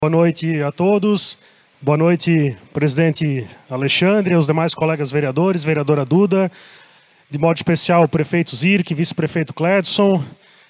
Boa noite a todos. Boa noite, presidente Alexandre, aos demais colegas vereadores, vereadora Duda, de modo especial o prefeito Zirk, vice-prefeito Cledson,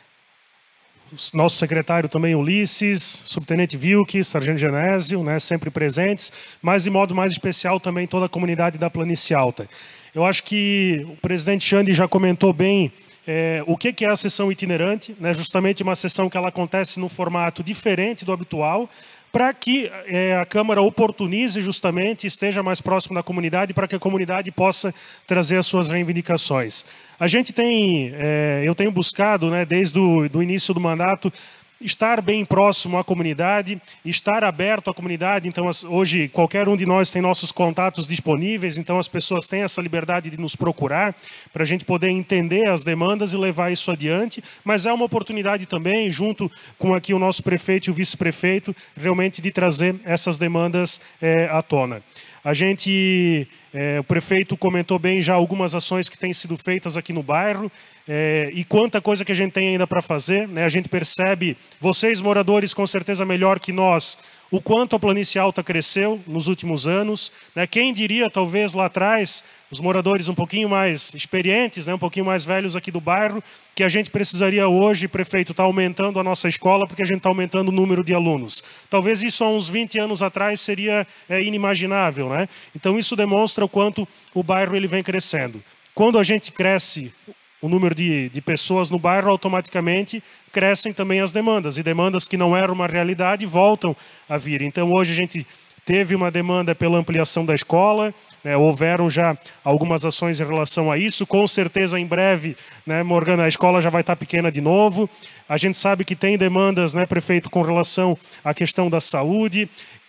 nosso secretário também Ulisses, subtenente Vilke, sargento Genésio, sempre presentes, mas de modo mais especial também toda a comunidade da Planície Alta. Eu acho que o presidente Xande já comentou bem o que é a sessão itinerante, justamente uma sessão que ela acontece num formato diferente do habitual, para que a Câmara oportunize justamente, esteja mais próximo da comunidade, para que a comunidade possa trazer as suas reivindicações. A gente tem, eu tenho buscado, desde o início do mandato, estar bem próximo à comunidade, estar aberto à comunidade. Então, hoje, qualquer um de nós tem nossos contatos disponíveis, então as pessoas têm essa liberdade de nos procurar, para a gente poder entender as demandas e levar isso adiante, mas é uma oportunidade também, junto com aqui o nosso prefeito e o vice-prefeito, realmente de trazer essas demandas à tona. A gente, o prefeito comentou bem já algumas ações que têm sido feitas aqui no bairro, e quanta coisa que a gente tem ainda para fazer. A gente percebe, vocês moradores com certeza melhor que nós, o quanto a Planície Alta cresceu nos últimos anos. Quem diria, talvez lá atrás, os moradores um pouquinho mais experientes, um pouquinho mais velhos aqui do bairro, que a gente precisaria hoje, prefeito, estar aumentando a nossa escola, porque a gente está aumentando o número de alunos. Talvez isso há uns 20 anos atrás seria inimaginável. Então isso demonstra o quanto o bairro ele vem crescendo. Quando a gente cresce o número de pessoas no bairro, automaticamente crescem também as demandas. E demandas que não eram uma realidade voltam a vir. Então hoje a gente teve uma demanda pela ampliação da escola, houveram já algumas ações em relação a isso. Com certeza, em breve, Morgana, a escola já vai estar pequena de novo. A gente sabe que tem demandas, prefeito, com relação à questão da saúde,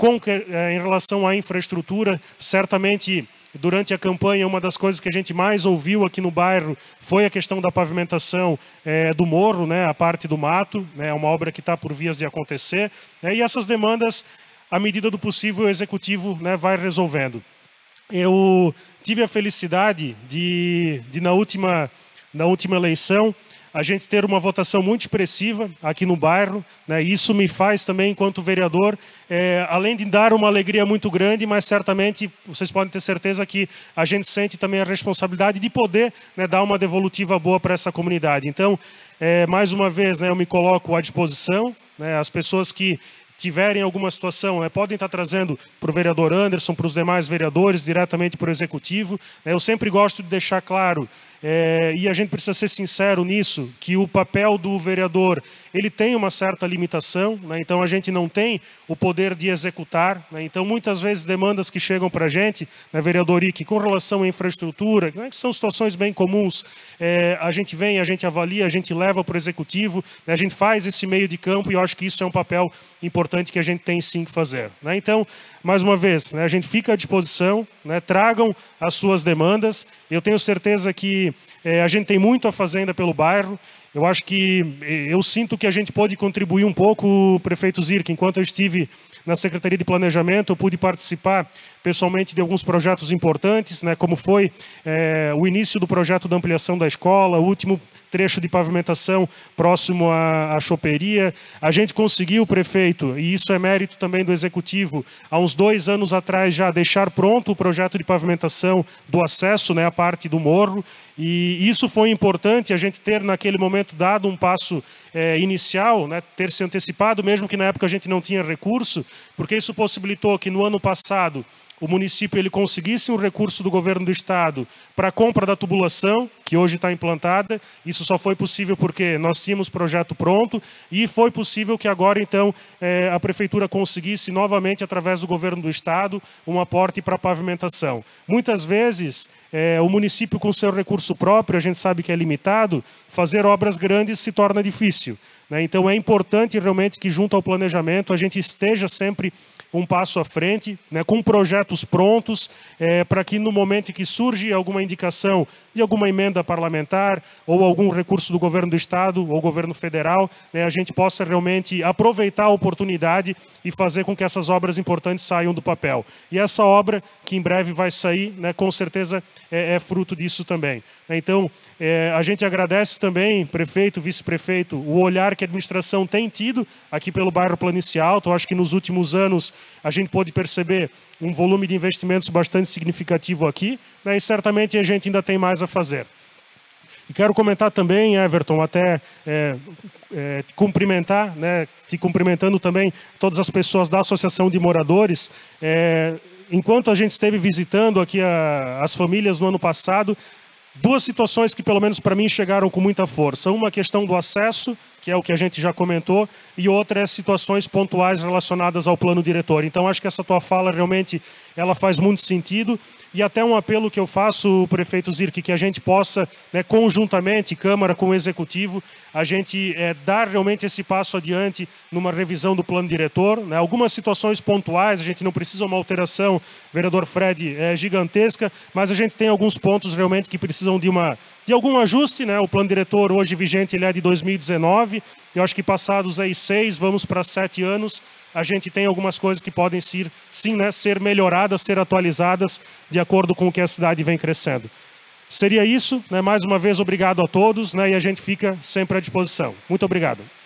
em relação à infraestrutura. Certamente, durante a campanha, uma das coisas que a gente mais ouviu aqui no bairro foi a questão da pavimentação do morro, a parte do mato. É uma obra que está por vias de acontecer. E essas demandas, à medida do possível, o executivo vai resolvendo. Eu tive a felicidade de na última eleição, a gente ter uma votação muito expressiva aqui no bairro. Isso me faz também, enquanto vereador, além de dar uma alegria muito grande, mas certamente vocês podem ter certeza que a gente sente também a responsabilidade de poder dar uma devolutiva boa para essa comunidade. Então, mais uma vez, eu me coloco à disposição. As pessoas que tiverem alguma situação, podem estar trazendo para o vereador Anderson, para os demais vereadores, diretamente para o executivo. Eu sempre gosto de deixar claro, e a gente precisa ser sincero nisso, que o papel do vereador ele tem uma certa limitação, então a gente não tem o poder de executar. Então, muitas vezes, demandas que chegam para a gente, vereador Ike, com relação à infraestrutura, que são situações bem comuns, a gente vem, a gente avalia, a gente leva para o executivo, a gente faz esse meio de campo, e eu acho que isso é um papel importante que a gente tem sim que fazer. Então, mais uma vez, a gente fica à disposição, tragam as suas demandas. Eu tenho certeza que a gente tem muito a fazer ainda pelo bairro. Eu acho que, eu sinto que a gente pode contribuir um pouco, prefeito Zirk. Enquanto eu estive na Secretaria de Planejamento, eu pude participar pessoalmente de alguns projetos importantes, como foi o início do projeto da ampliação da escola, o último trecho de pavimentação próximo à choperia. A gente conseguiu, prefeito, e isso é mérito também do Executivo, há uns 2 anos atrás já deixar pronto o projeto de pavimentação do acesso, à parte do morro, e isso foi importante, a gente ter naquele momento dado um passo inicial, ter se antecipado, mesmo que na época a gente não tinha recurso, porque isso possibilitou que no ano passado o município ele conseguisse um recurso do governo do estado para a compra da tubulação, que hoje está implantada. Isso só foi possível porque nós tínhamos projeto pronto, e foi possível que agora, então, a prefeitura conseguisse novamente, através do governo do estado, um aporte para a pavimentação. Muitas vezes, o município com seu recurso próprio, a gente sabe que é limitado, fazer obras grandes se torna difícil. Então é importante realmente que, junto ao planejamento, a gente esteja sempre um passo à frente, né, com projetos prontos, para que no momento em que surge alguma indicação de alguma emenda parlamentar ou algum recurso do governo do Estado ou governo federal, né, a gente possa realmente aproveitar a oportunidade e fazer com que essas obras importantes saiam do papel. E essa obra, que em breve vai sair, né, com certeza é fruto disso também. Então, a gente agradece também, prefeito, vice-prefeito, o olhar que a administração tem tido aqui pelo bairro Planície Alto. Eu acho que nos últimos anos a gente pôde perceber um volume de investimentos bastante significativo aqui, né, e certamente a gente ainda tem mais a fazer. E quero comentar também, Everton, até te cumprimentar, né, te cumprimentando também todas as pessoas da Associação de Moradores. Enquanto a gente esteve visitando aqui as famílias no ano passado, duas situações que, pelo menos para mim, chegaram com muita força. Uma, a questão do acesso, que é o que a gente já comentou, e outra é situações pontuais relacionadas ao plano diretor. Então, acho que essa tua fala realmente ela faz muito sentido. E até um apelo que eu faço, prefeito Zirk, que a gente possa, né, conjuntamente, Câmara com o Executivo, a gente dar realmente esse passo adiante numa revisão do plano diretor. Né? Algumas situações pontuais, a gente não precisa uma alteração, vereador Fred, gigantesca, mas a gente tem alguns pontos realmente que precisam de algum ajuste, né? O plano diretor hoje vigente ele é de 2019. Eu acho que passados aí 6, vamos para 7 anos, a gente tem algumas coisas que podem ser, sim, né, ser melhoradas, ser atualizadas de acordo com o que a cidade vem crescendo. Seria isso, né? Mais uma vez, obrigado a todos, né? E a gente fica sempre à disposição. Muito obrigado.